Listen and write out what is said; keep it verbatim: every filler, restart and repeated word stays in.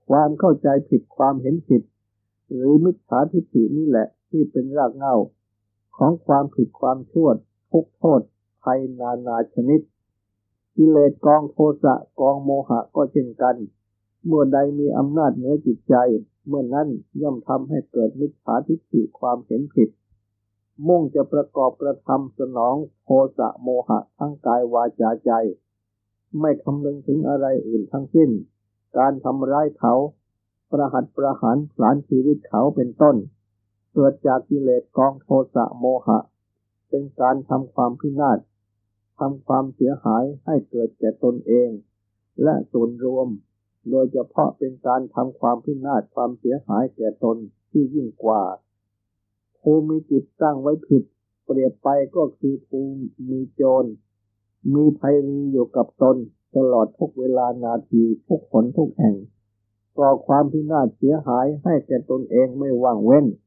ความเข้าใจผิดความเห็นผิดหรือมิจฉาทิฏฐินี่แหละที่เป็นรากเหง้าของความผิดความชั่วทุกโทษภัยนานาชนิดกิเลสกองโทสะกองโมหะก็เช่นกันเมื่อใดมีอำนาจเหนือจิตใจเมื่อนั้นย่อมทำให้เกิดมิจฉาทิฏฐิความเห็นผิดมุ่งจะประกอบกระทำสนองโทสะโมหะทั้งกายวาจาใจไม่คำนึงถึงอะไรอื่นทั้งสิ้นการทำร้ายเขาประหัตประหารผลาญชีวิตเขาเป็นต้นเกิดจากกิเลสกองโทสะโมหะเป็นการทำความพินาศทำความเสียหายให้เกิดแก่ตนเองและส่วนรวมโดยเฉพาะเป็นการทำความพินาศความเสียหายแก่ตนที่ยิ่งกว่าภูมิจิตตั้งไว้ผิดเปรียบไปก็คือภูมิมีโจรมีภัยรีอยู่กับตนตลอดทุกเวลานาทีทุกหนทุกแห่งก่อความพินาศเสียหายให้แก่ตนเองไม่ว่างเว้น